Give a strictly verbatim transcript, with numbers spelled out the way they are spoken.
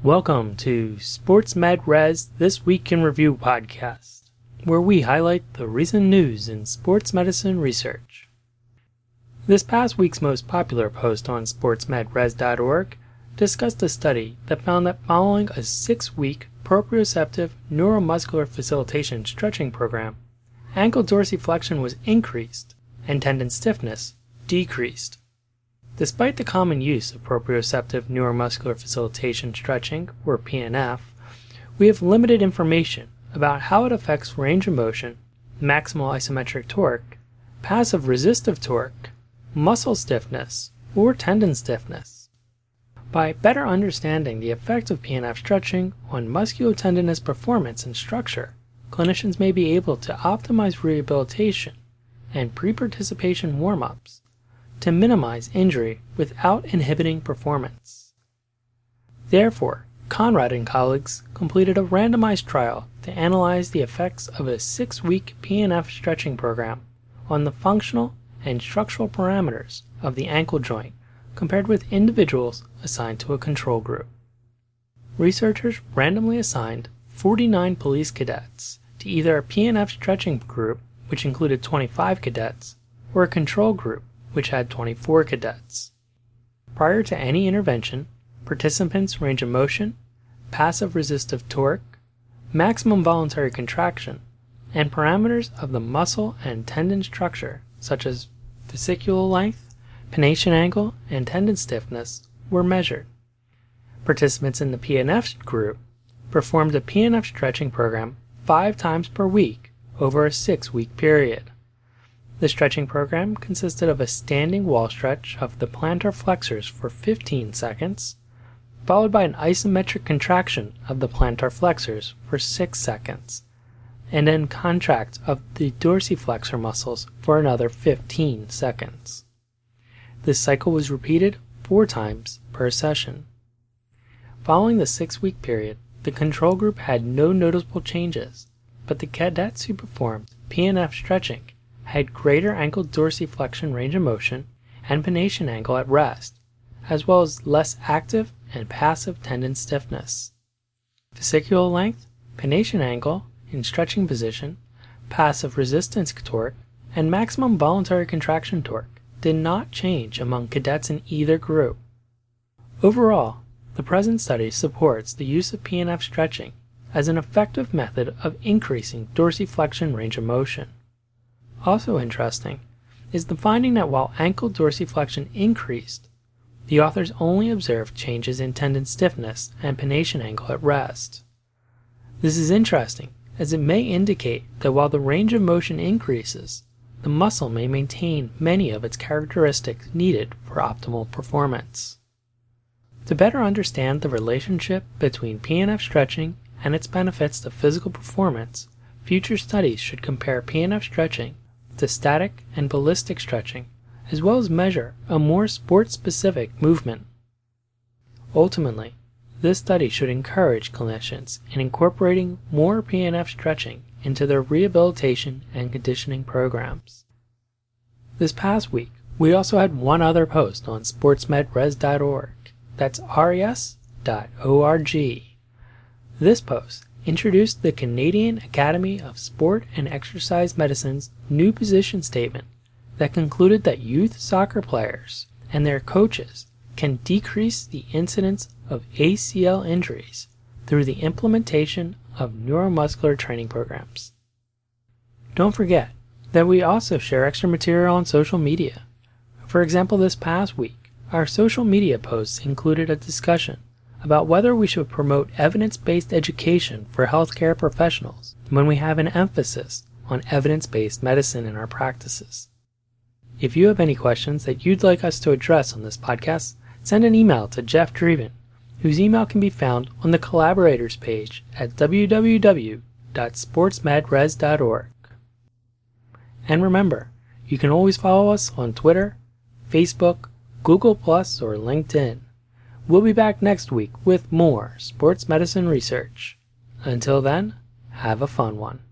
Welcome to Sports Med Res This Week in Review podcast, where we highlight the recent news in sports medicine research. This past week's most popular post on sports med res dot org discussed a study that found that following a six-week proprioceptive neuromuscular facilitation stretching program, ankle dorsiflexion was increased and tendon stiffness decreased. Despite the common use of proprioceptive neuromuscular facilitation stretching, or P N F, we have limited information about how it affects range of motion, maximal isometric torque, passive resistive torque, muscle stiffness, or tendon stiffness. By better understanding the effect of P N F stretching on musculotendinous performance and structure, clinicians may be able to optimize rehabilitation and pre-participation warm-ups to minimize injury without inhibiting performance. Therefore, Conrad and colleagues completed a randomized trial to analyze the effects of a six-week P N F stretching program on the functional and structural parameters of the ankle joint compared with individuals assigned to a control group. Researchers randomly assigned forty-nine police cadets to either a P N F stretching group, which included twenty-five cadets, or a control group, which had twenty-four cadets. Prior to any intervention, participants' range of motion, passive resistive torque, maximum voluntary contraction, and parameters of the muscle and tendon structure, such as fascicular length, pennation angle, and tendon stiffness, were measured. Participants in the P N F group performed a P N F stretching program five times per week over a six-week period. The stretching program consisted of a standing wall stretch of the plantar flexors for fifteen seconds, followed by an isometric contraction of the plantar flexors for six seconds, and then contract of the dorsiflexor muscles for another fifteen seconds. This cycle was repeated four times per session. Following the six-week period, the control group had no noticeable changes, but the cadets who performed P N F stretching had greater ankle dorsiflexion range of motion and pennation angle at rest, as well as less active and passive tendon stiffness. Fascicular length, pennation angle in stretching position, passive resistance torque, and maximum voluntary contraction torque did not change among cadets in either group. Overall, the present study supports the use of P N F stretching as an effective method of increasing dorsiflexion range of motion. Also interesting is the finding that while ankle dorsiflexion increased, the authors only observed changes in tendon stiffness and pennation angle at rest. This is interesting as it may indicate that while the range of motion increases, the muscle may maintain many of its characteristics needed for optimal performance. To better understand the relationship between P N F stretching and its benefits to physical performance, future studies should compare P N F stretching to static and ballistic stretching, as well as measure a more sport-specific movement. Ultimately, this study should encourage clinicians in incorporating more P N F stretching into their rehabilitation and conditioning programs. This past week, we also had one other post on sports med res dot org, that's R E S dot org. This post introduced the Canadian Academy of Sport and Exercise Medicine's new position statement that concluded that youth soccer players and their coaches can decrease the incidence of A C L injuries through the implementation of neuromuscular training programs. Don't forget that we also share extra material on social media. For example, this past week, our social media posts included a discussion about whether we should promote evidence-based education for healthcare professionals when we have an emphasis on evidence-based medicine in our practices. If you have any questions that you'd like us to address on this podcast, send an email to Jeff Dreven, whose email can be found on the collaborators page at w w w dot sports med res dot org. And remember, you can always follow us on Twitter, Facebook, Google plus, or LinkedIn. We'll be back next week with more sports medicine research. Until then, have a fun one.